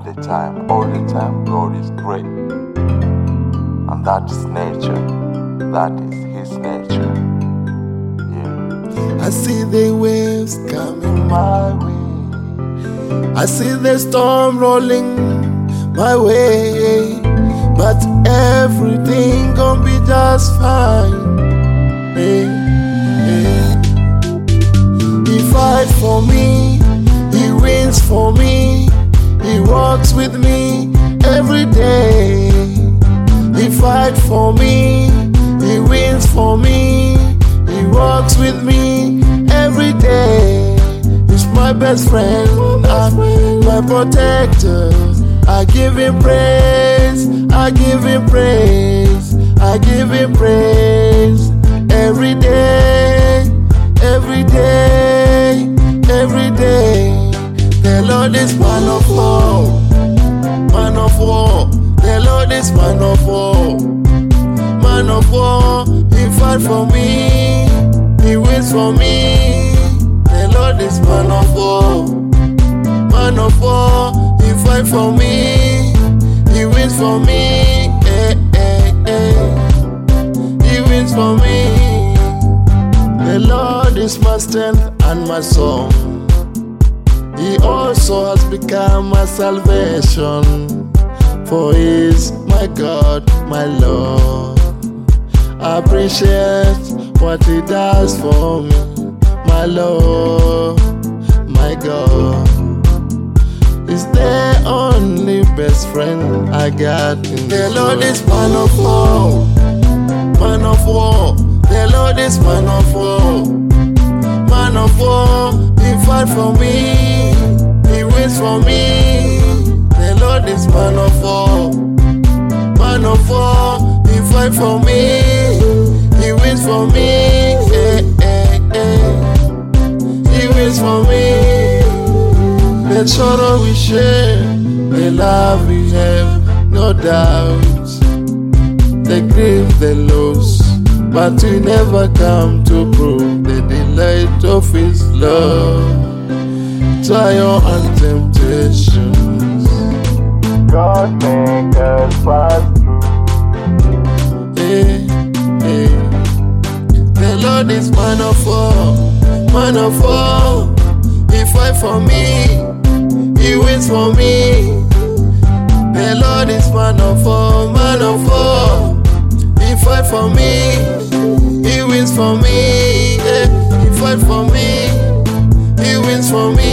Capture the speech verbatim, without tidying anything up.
the time, all the time, God is great. And that is nature. That is His nature. Yeah. I see the waves coming my way. I see the storm rolling my way. But everything gon' be just fine. Hey, hey. He fights for me. He wins for me. He walks with me every day. He fights for me. He wins for me. He walks with me every day. He's my best friend and my protector. I give him praise. I give him praise. I give him praise every day. Every day. Every day. The Lord is man of war, man of war. The Lord is man of war, man of war. He fight for me, He wins for me. The Lord is man of war, man of war. He fight for me, He wins for me. Eh, eh, eh. He wins for me. The Lord is my strength and my song. He also has become my salvation. For He is my God, my Lord. I appreciate what He does for me, my Lord, my God. He's the only best friend I got in the Lord is man of war, man of war. The Lord is man of war, man of war. He fight for me, He wins for me. The Lord is man of war, man of war. He fight for me, He wins for me. Eh, eh, eh. He wins for me. The sorrow we share, the love we have, no doubt. The grief, the loss, but we never come to prove the delight of His love. Trial and temptations, God make us pass through. hey, hey. The Lord is man of war, man of war. He fight for me, He wins for me. The Lord is man of war, man of war. He fight for me, He wins for me. Yeah. He fight for me, He wins for me.